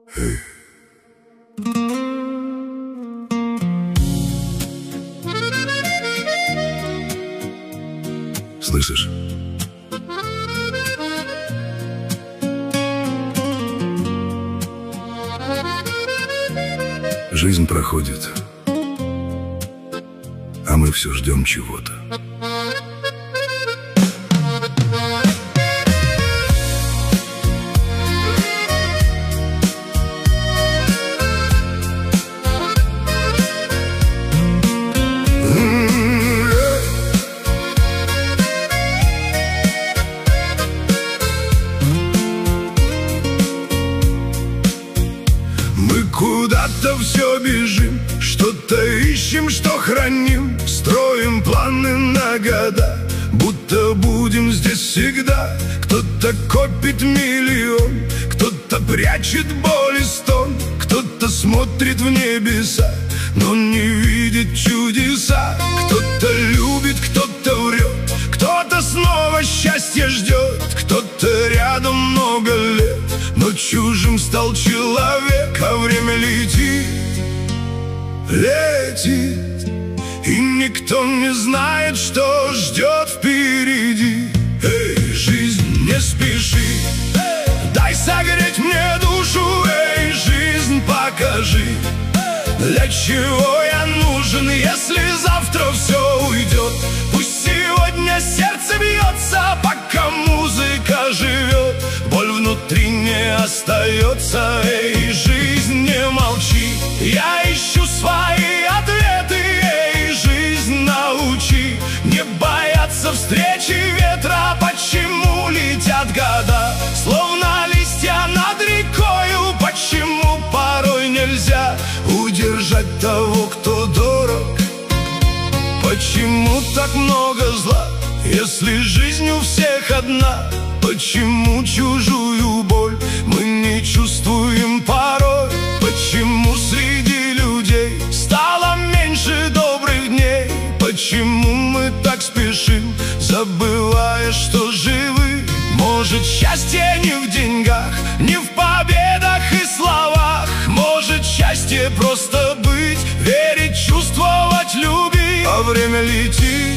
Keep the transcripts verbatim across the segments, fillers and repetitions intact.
Слышишь? Жизнь проходит, а мы все ждем чего-то. Куда-то все бежим, что-то ищем, что храним, строим планы на года, будто будем здесь всегда. Кто-то копит миллион, кто-то прячет боль и стон, кто-то смотрит в небеса, но не видит чудеса. Кто-то любит, кто-то врет, кто-то снова счастье ждет, кто-то рядом много лет, но чужим стал человек. А время летит, летит, и никто не знает, что ждет впереди. Эй, жизнь, не спеши, дай согреть мне душу. Эй, жизнь, покажи, для чего я нужен, если завтра все уйдет. Пусть сегодня сердце бьется, пока музыка живет, боль внутри не остается. Эй, жизнь, не молчи, я ищу свои ответы. Эй, жизнь, научи не бояться встречи ветра. Почему летят года, словно листья над рекою? Почему порой нельзя удержать того, кто дорог? Почему так много зла, если жизнь у всех одна? Почему чужую боль мы не чувствуем порой? Почему среди людей стало меньше добрых дней? Почему мы так спешим, забывая, что живы? Может, счастье не в деньгах, не в победах и словах. Может, счастье просто быть, верить, чувствовать, любить. А время летит,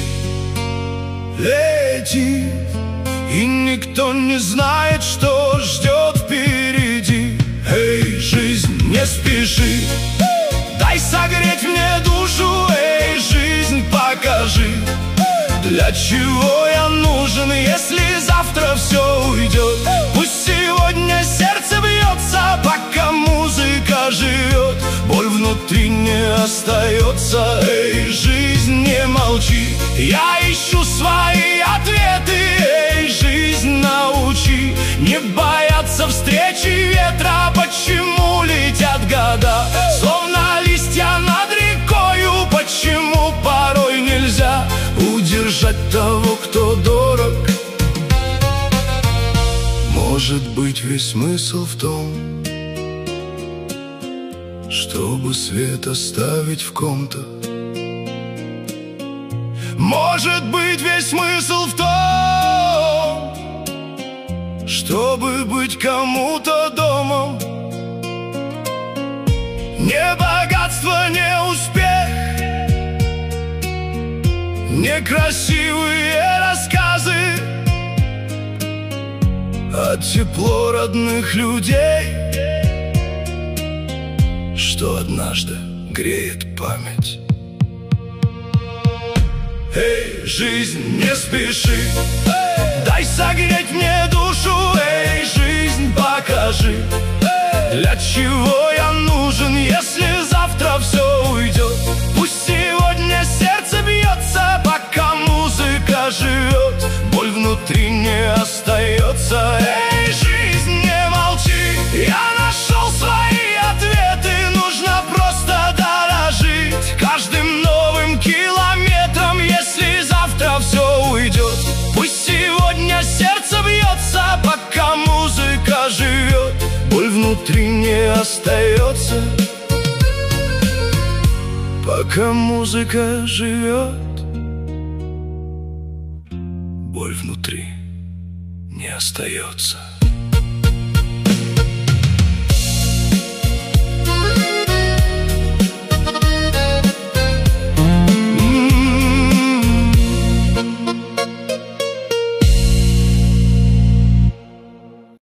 летит, и никто не знает, что ждет впереди. Эй, жизнь, не спеши, дай согреть мне душу. Эй, жизнь, покажи, для чего я нужен, если завтра все уйдет. Пусть сегодня сердце бьется, пока музыка живет, боль внутри не остается. Эй, жизнь, не молчи, я ищу свои ответы. Эй, жизнь, научи не бояться встречи ветра. Почему летят года, словно листья над рекою? Почему порой нельзя удержать того, кто дорог? Может быть, весь смысл в том, чтобы свет оставить в ком-то. Может быть, весь смысл в том, чтобы быть кому-то домом. Не богатство, не успех, не красивые рассказы, а тепло родных людей, что однажды греет память. Эй, жизнь, не спеши, дай согреть мне душу. Эй, жизнь, покажи, для чего я нужен, если завтра все уйдет. Пусть сегодня сердце бьется, пока музыка живет, боль внутри не остается. Эй, жизнь, не молчи, я нашел свои ответы. Нужно просто дорожить каждым новым километром, если завтра все уйдет. Пусть сегодня сердце бьется, пока музыка живет, боль внутри не остается. Пока музыка живет, боль внутри не остается.